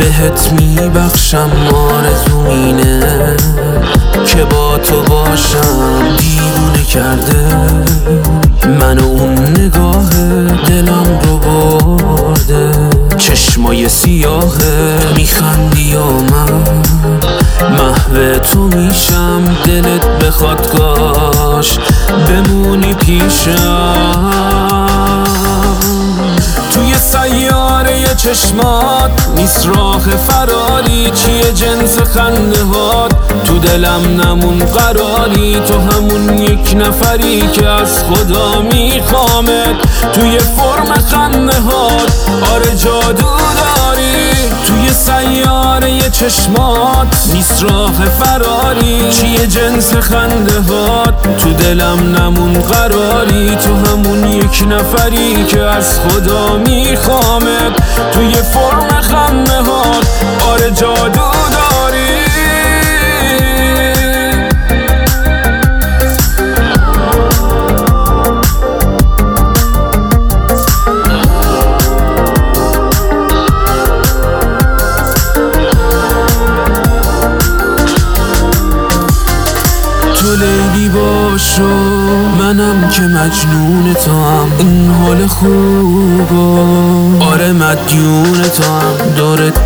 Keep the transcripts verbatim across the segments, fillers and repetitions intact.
بهت میبخشم آرزوم اینه که با تو باشم. دیوونه کرده منو اون نگاه دلم رو برده، چشمای سیاهه میخندی و من محو تو میشم. دلت بخواد کاش بمونی پیشم. توی سیاره چشمات نیست راه فراری، چیه جنس خنده هات تو دلم نمون قراری. تو همون یک نفری که از خدا میخوامت، توی فرم خنده هات آره جادو داری. توی سیاره چشمات نیست راه فراری، چیه جنس خنده هات تو دلم نمون قراری. تو همون یک نفری که از خدا میخوامت، توی فرم خنده هات آره جادو داری. تو لیلی باشو منم که مجنون تو هم، این حال خوبا آره مدیون تو هم. دورت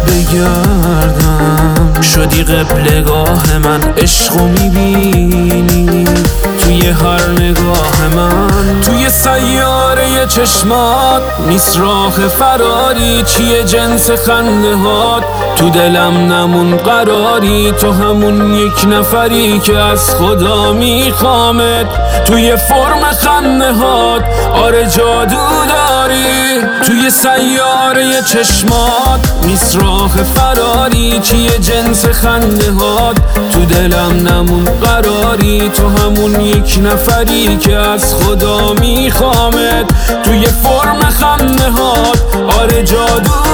بگردم شدی قبلگاه من، عشقو میبینی توی هر نگاه من. توی سیاره چشمات نیست راه فراری، چیه جنس خنده هات تو دلم نمون قراری. تو همون یک نفری که از خدا میخوامت، توی فرم خنده هات آره جادو داری. توی سیاره چشمات نیست راه فراری، چیه جنس خنده هات تو دلم نمون قراری. تو همون یک نفری که از خدا میخوامت، توی فرم خنده هات آره جادو